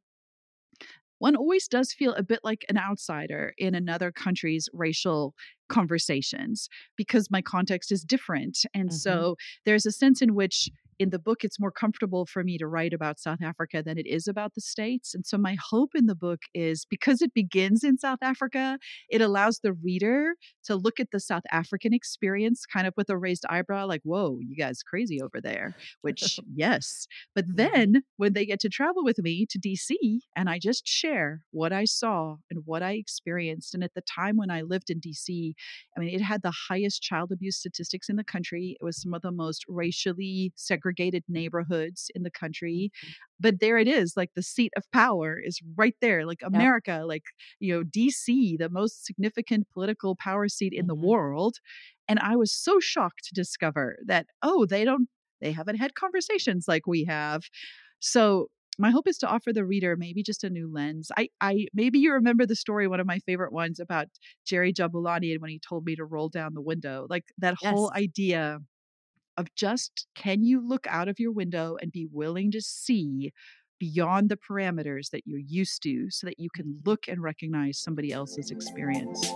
one always does feel a bit like an outsider in another country's racial conversations because my context is different. And mhm, so there's a sense in which in the book, it's more comfortable for me to write about South Africa than it is about the States. And so my hope in the book is because it begins in South Africa, it allows the reader to look at the South African experience kind of with a raised eyebrow, like, whoa, you guys crazy over there, which yes. But then when they get to travel with me to D C and I just share what I saw and what I experienced. And at the time when I lived in D C, I mean, it had the highest child abuse statistics in the country. It was some of the most racially segregated neighborhoods in the country. But there it is, like the seat of power is right there, like Yep. America, like, you know, D C, the most significant political power seat in the Mhm. world. And I was so shocked to discover that, oh, they don't, they haven't had conversations like we have. So my hope is to offer the reader maybe just a new lens. I, I maybe you remember the story, one of my favorite ones about Jerry Jabulani and when he told me to roll down the window, like that whole Yes. idea of just, can you look out of your window and be willing to see beyond the parameters that you're used to so that you can look and recognize somebody else's experience.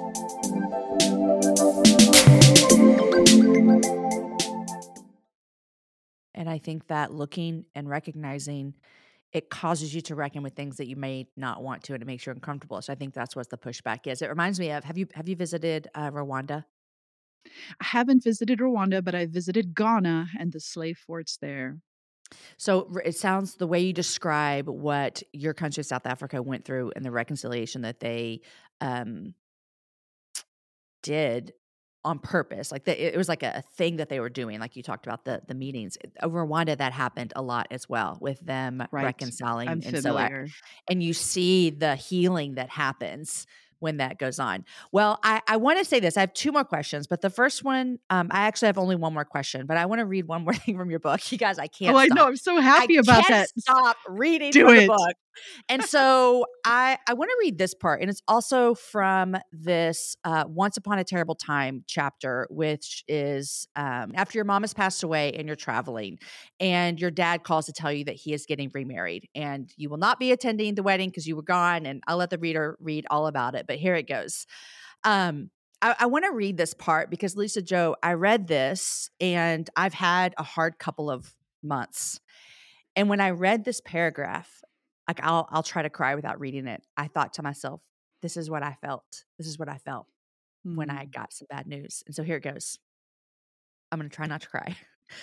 And I think that looking and recognizing it causes you to reckon with things that you may not want to, and it makes you uncomfortable. So I think that's what the pushback is. It reminds me of, have you have you visited uh, Rwanda? I haven't visited Rwanda, but I visited Ghana and the slave forts there. So r- it sounds, the way you describe what your country, South Africa, went through and the reconciliation that they um, did on purpose, like the, it was like a, a thing that they were doing, like you talked about the the meetings over Rwanda. That happened a lot as well with them Right. reconciling, I'm and so I, familiar. and you see the healing that happens when that goes on. Well, I, I want to say this. I have two more questions, but the first one, um, I actually have only one more question, but I want to read one more thing from your book. You guys, I Oh, can't I know. stop. I'm so I happy about can't that. stop reading Do from the it. book. And so I, I want to read this part, and it's also from this uh, Once Upon a Terrible Time chapter, which is um, after your mom has passed away and you're traveling, and your dad calls to tell you that he is getting remarried, and you will not be attending the wedding because you were gone. And I'll let the reader read all about it, but here it goes. Um, I, I want to read this part because Lisa-Jo, I read this and I've had a hard couple of months. And when I read this paragraph, like I'll I'll try to cry without reading it. I thought to myself, this is what I felt. This is what I felt when I Hmm. got some bad news. And so here it goes. I'm going to try not to cry.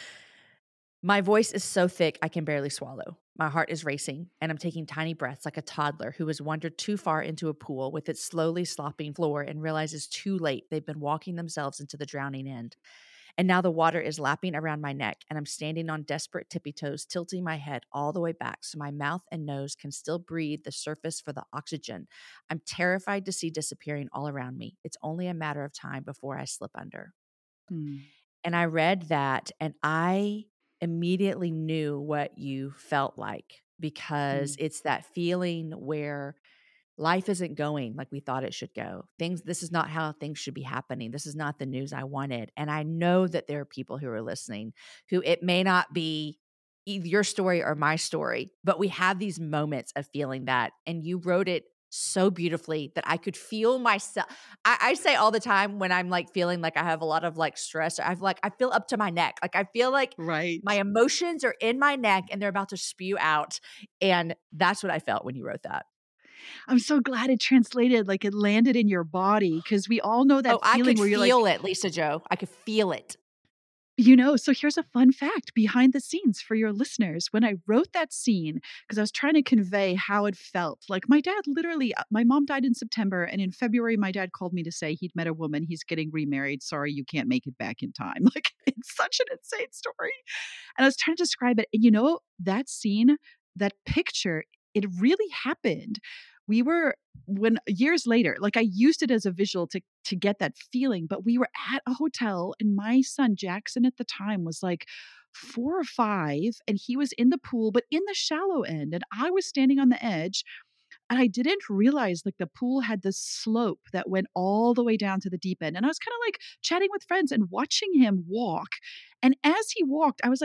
My voice is so thick I can barely swallow. My heart is racing, and I'm taking tiny breaths like a toddler who has wandered too far into a pool with its slowly slopping floor and realizes too late they've been walking themselves into the drowning end. And now the water is lapping around my neck, and I'm standing on desperate tippy toes, tilting my head all the way back so my mouth and nose can still breathe the surface for the oxygen I'm terrified to see disappearing all around me. It's only a matter of time before I slip under. Hmm. And I read that, and I immediately knew what you felt like, because Hmm. it's that feeling where life isn't going like we thought it should go. Things, this is not how things should be happening. This is not the news I wanted. And I know that there are people who are listening who it may not be either your story or my story, but we have these moments of feeling that. And you wrote it so beautifully that I could feel myself. I, I say all the time when I'm like feeling like I have a lot of like stress, I've like, I feel up to my neck. Like I feel like Right. my emotions are in my neck and they're about to spew out. And that's what I felt when you wrote that. I'm so glad it translated, like it landed in your body, because we all know that Oh, I feeling could where you're like, feel it, Lisa-Jo. I could feel it. you know, so here's a fun fact behind the scenes for your listeners. When I wrote that scene, because I was trying to convey how it felt, like my dad literally, uh, my mom died in September, and in February, my dad called me to say he'd met a woman, he's getting remarried. Sorry, you can't make it back in time. Like, it's such an insane story. And I was trying to describe it. And you know, that scene, that picture, it really happened. We were, when years later, like I used it as a visual to to get that feeling, but we were at a hotel and my son Jackson at the time was like four or five and he was in the pool, but in the shallow end. And I was standing on the edge. And I didn't realize like the pool had this slope that went all the way down to the deep end. And I was kind of like chatting with friends and watching him walk. And as he walked, I was like,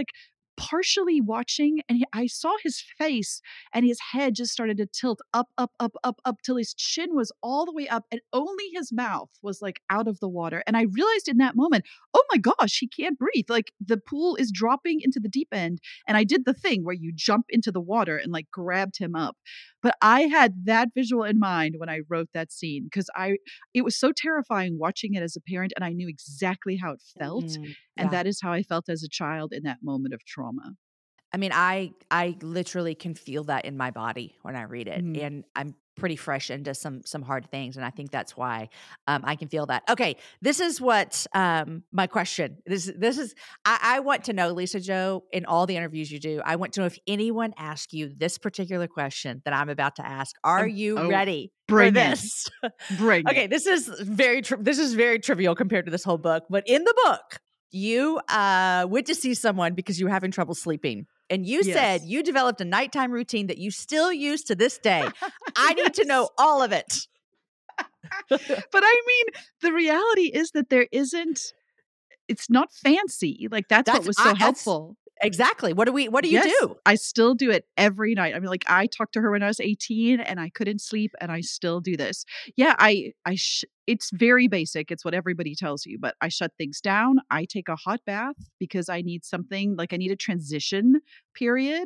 partially watching, and he, I saw his face and his head just started to tilt up, up, up, up, up till his chin was all the way up and only his mouth was like out of the water. And I realized in that moment, oh my gosh, he can't breathe. Like the pool is dropping into the deep end. And I did the thing where you jump into the water and like grabbed him up. But I had that visual in mind when I wrote that scene because I it was so terrifying watching it as a parent, and I knew exactly how it felt. Mm, And yeah. that is how I felt as a child in that moment of trauma. I mean, I I literally can feel that in my body when I read it, Mm. and I'm pretty fresh into some some hard things, and I think that's why um, I can feel that. Okay, this is what um, my question. This this is I, I want to know, Lisa Jo, in all the interviews you do, I want to know if anyone asks you this particular question that I'm about to ask. Are Um, you oh, ready for bring it. this? Bring Okay, it. this is very tri- this is very trivial compared to this whole book, but in the book, you uh, went to see someone because you were having trouble sleeping. And you said Yes. you developed a nighttime routine that you still use to this day. I need to Yes. know all of it. But I mean, the reality is that there isn't, it's not fancy. Like that's, what That's was I, so that's helpful. exactly. What do we what do you Yes, do? I still do it every night. I mean, like I talked to her when I was eighteen and I couldn't sleep and I still do this. Yeah, I I sh- it's very basic. It's what everybody tells you, but I shut things down. I take a hot bath because I need something, like I need a transition period.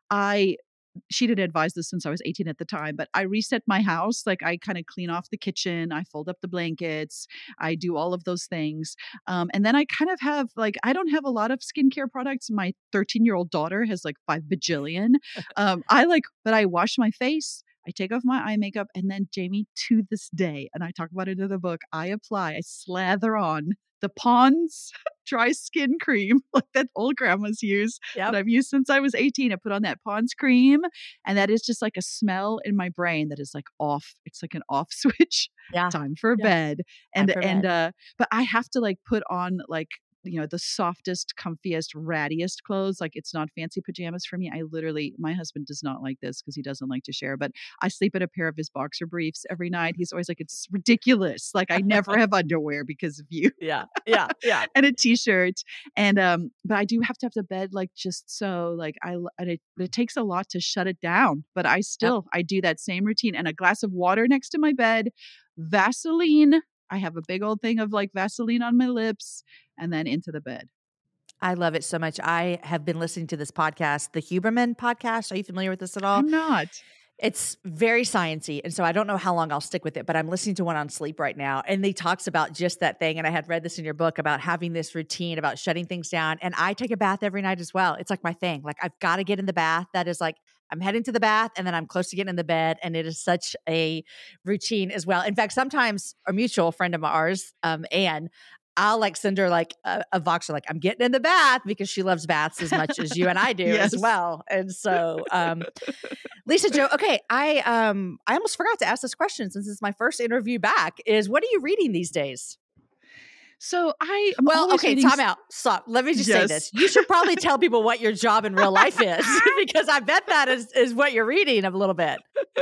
I She didn't advise this since I was eighteen at the time, but I reset my house. Like I kind of clean off the kitchen, I fold up the blankets, I do all of those things. Um, and then I kind of have like, I don't have a lot of skincare products. My thirteen year old daughter has like five bajillion. Um, I like, but I wash my face. I take off my eye makeup and then Jamie, to this day, and I talk about it in the book, I apply, I slather on the Pond's dry skin cream, like that old grandmas use, Yep. that I've used since I was eighteen. I put on that Pond's cream, and that is just like a smell in my brain that is like off. It's like an off switch. Yeah. Time for Yeah. bed. And for and bed. uh but I have to like put on like, you know, the softest, comfiest, rattiest clothes. Like it's not fancy pajamas for me. I literally, my husband does not like this because he doesn't like to share, but I sleep in a pair of his boxer briefs every night. He's always like, it's ridiculous. Like I never have underwear because of you. Yeah. Yeah. Yeah. And a t-shirt. And um, but I do have to have the bed like just so like I l- and it, it takes a lot to shut it down. But I still I do that same routine and a glass of water next to my bed, Vaseline. I have a big old thing of like Vaseline on my lips and then into the bed. I love it so much. I have been listening to this podcast, the Huberman podcast. Are you familiar with this at all? I'm not. It's very sciencey, and so I don't know how long I'll stick with it, but I'm listening to one on sleep right now, and they talks about just that thing, and I had read this in your book about having this routine about shutting things down, and I take a bath every night as well. It's like my thing. Like I've got to get in the bath. That is like I'm heading to the bath, and then I'm close to getting in the bed, and it is such a routine as well. In fact, sometimes a mutual friend of ours, um, Anne, I'll like send her like a, a Voxer, like I'm getting in the bath because she loves baths as much as you and I do Yes. as well. And so, um, Lisa Jo, okay, I um I almost forgot to ask this question since it's my first interview back. Is what are you reading these days? So I am Well, always okay, reading time out. Stop. Let me just say Yes. this. You should probably tell people what your job in real life is because I bet that is, is what you're reading a little bit.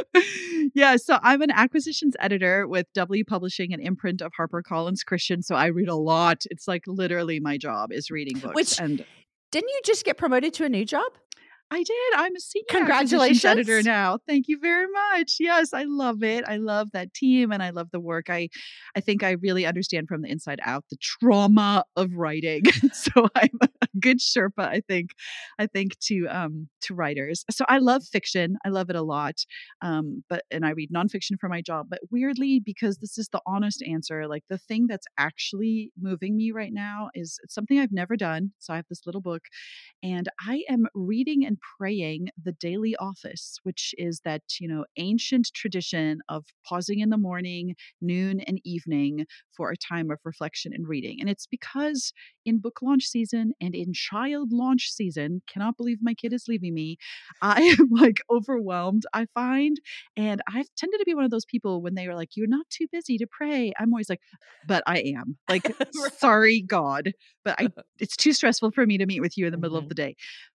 Yeah, so I'm an acquisitions editor with W Publishing, an imprint of HarperCollins Christian. So I read a lot. It's like literally my job is reading books. Which and didn't you just get promoted to a new job? I did. I'm a senior Congratulations. acquisitions editor now. Thank you very much. Yes, I love it. I love that team and I love the work. I I think I really understand from the inside out the trauma of writing. So I'm a good Sherpa, I think. I think to um to writers. So I love fiction. I love it a lot. Um, but and I read nonfiction for my job. But weirdly, because this is the honest answer, like the thing that's actually moving me right now is something I've never done. So I have this little book. And I am reading and praying the Daily Office, which is that, you know, ancient tradition of pausing in the morning, noon, and evening for a time of reflection and reading. And it's because in book launch season and in child launch season, cannot believe my kid is leaving me, I am like overwhelmed, I find. And I've tended to be one of those people when they are like, you're not too busy to pray. I'm always like, but I am. Like, sorry, God. But I, it's too stressful for me to meet with you in the middle of Mhm. the day.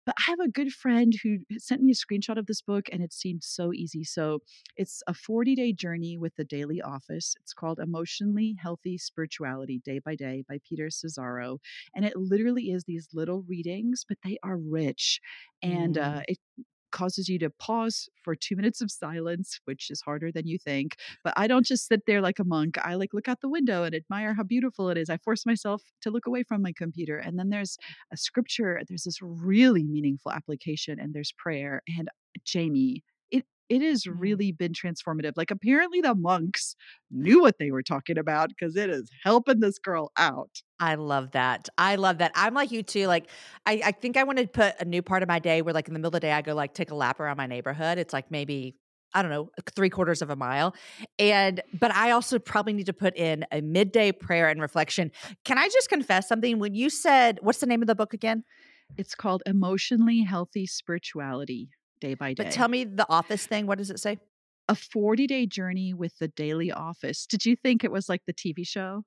But I have a good friend who sent me a screenshot of this book and it seemed so easy. So it's a forty day journey with the Daily Office. It's called Emotionally Healthy Spirituality Day by Day by Peter Cesaro. And it literally is these little readings, but they are rich. And uh, Mm. it causes you to pause for two minutes of silence, which is harder than you think. But I don't just sit there like a monk. I like look out the window and admire how beautiful it is. I force myself to look away from my computer. And then there's a scripture. There's this really meaningful application and there's prayer. And Jamie, it it has Mm. really been transformative. Like apparently the monks knew what they were talking about because it is helping this girl out. I love that. I love that. I'm like you too. Like, I, I think I want to put a new part of my day where, like, in the middle of the day, I go like take a lap around my neighborhood. It's like maybe, I don't know, three quarters of a mile. And, but I also probably need to put in a midday prayer and reflection. Can I just confess something? When you said, what's the name of the book again? It's called Emotionally Healthy Spirituality Day by Day. But tell me the office thing. What does it say? A forty day journey with the Daily Office. Did you think it was like the T V show?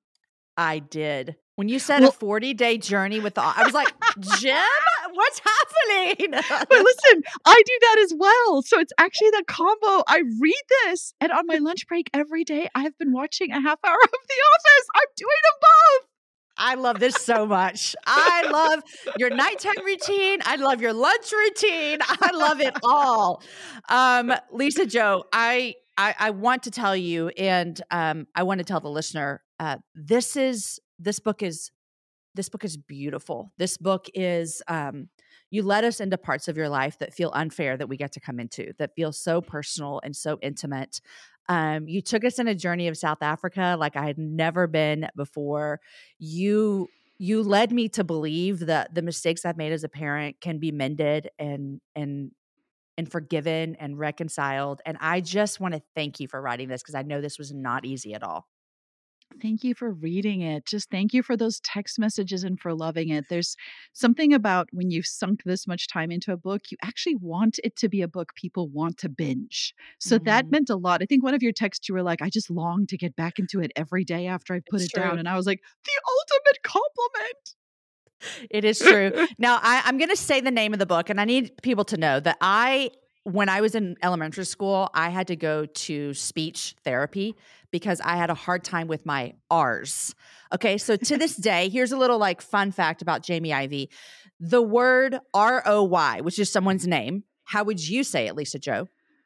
I did. When you said Well- a forty day journey with the, I was like, Jim, what's happening? But listen, I do that as well. So it's actually the combo. I read this, and on my lunch break every day, I've been watching a half hour of The Office. I'm doing them both. I love this so much. I love your nighttime routine. I love your lunch routine. I love it all. Um, Lisa-Jo, I, I I want to tell you, and um, I want to tell the listener, uh, this is this book is this book is beautiful. This book is um, you let us into parts of your life that feel unfair that we get to come into, that feel so personal and so intimate. Um, you took us on a journey of South Africa like I had never been before. You you led me to believe that the mistakes I've made as a parent can be mended and and and forgiven and reconciled. And I just want to thank you for writing this because I know this was not easy at all. Thank you for reading it. Just thank you for those text messages and for loving it. There's something about when you've sunk this much time into a book, you actually want it to be a book people want to binge. So that Mhm. meant a lot. I think one of your texts, you were like, I just long to get back into it every day after I put It's it down. true. And I was like, the ultimate compliment. It is true. Now, I, I'm going to say the name of the book, and I need people to know that I, when I was in elementary school, I had to go to speech therapy because I had a hard time with my R's. Okay, so to this day, here's a little like fun fact about Jamie Ivey. The word R O Y, which is someone's name, how would you say it, Lisa-Jo?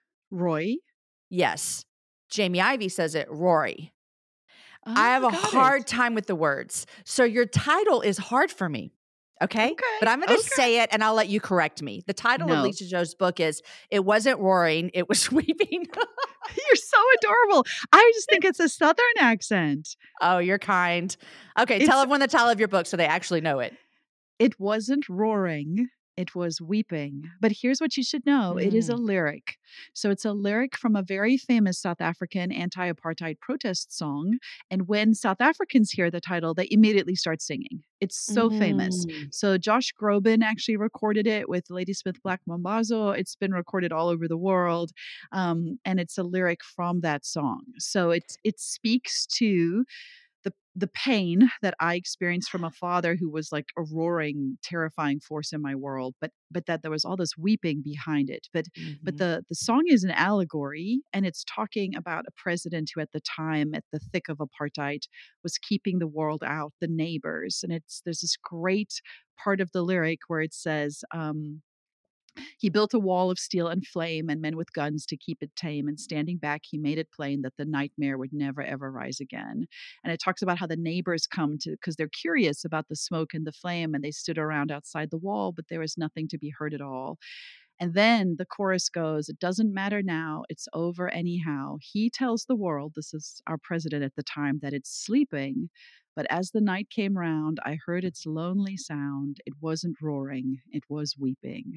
Roy. Yes. Jamie Ivey says it Rory. Oh, I have a got hard it. time with the words. So your title is hard for me. Okay. Okay, But I'm going to okay. say it and I'll let you correct me. The title of No. Lisa-Jo's book is It Wasn't Roaring, It Was Weeping. You're so adorable. I just think it's a Southern accent. Oh, you're kind. Okay. It's- Tell everyone the title of your book so they actually know it. It wasn't roaring. It was weeping. But here's what you should know. It is a lyric. So it's a lyric from a very famous South African anti-apartheid protest song. And when South Africans hear the title, they immediately start singing. It's so famous. Mm. So Josh Groban actually recorded it with Ladysmith Black Mambazo. It's been recorded all over the world. Um, and it's a lyric from that song. So it, it speaks to the the pain that I experienced from a father who was like a roaring, terrifying force in my world, but but that there was all this weeping behind it. But but Mhm. the the song is an allegory, and it's talking about a president who at the time, at the thick of apartheid, was keeping the world out, the neighbors. And it's there's this great part of the lyric where it says, um, he built a wall of steel and flame and men with guns to keep it tame. And standing back, he made it plain that the nightmare would never, ever rise again. And it talks about how the neighbors come to, because they're curious about the smoke and the flame, and they stood around outside the wall, but there was nothing to be heard at all. And then the chorus goes, it doesn't matter now, it's over anyhow. He tells the world, this is our president at the time, that it's sleeping. But as the night came round, I heard its lonely sound. It wasn't roaring, it was weeping.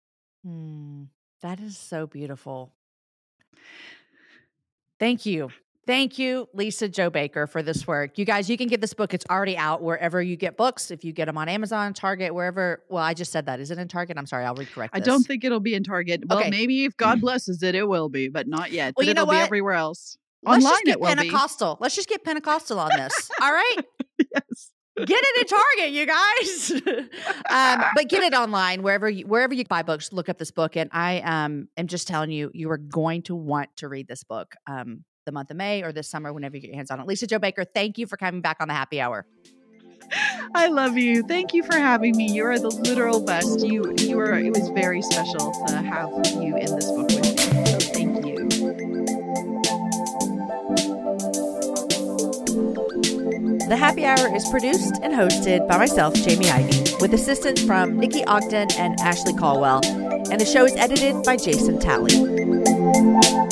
Mm, that is so beautiful. Thank you. Thank you, Lisa-Jo Baker, for this work. You guys, you can get this book. It's already out wherever you get books. If you get them on Amazon, Target, wherever. Well, I just said that. Is it in Target? I'm sorry. I'll recorrect I this. don't think it'll be in Target. Well, Okay. maybe if God blesses it, it will be, but not yet. Well, But you know it'll be what? everywhere else. Let's Online just get it will be. Pentecostal. Let's just get Pentecostal on this. All right? Yes. Get it at Target, you guys. um, but get it online wherever you, wherever you buy books. Look up this book, and I um, am just telling you, you are going to want to read this book um, the month of May or this summer, whenever you get your hands on it. Lisa-Jo Baker, thank you for coming back on the Happy Hour. I love you. Thank you for having me. You are the literal best. You, you are. It was very special to have you in this book with me. So thank you. The Happy Hour is produced and hosted by myself, Jamie Ivey, with assistance from Nikki Ogden and Ashley Caldwell, and the show is edited by Jason Talley.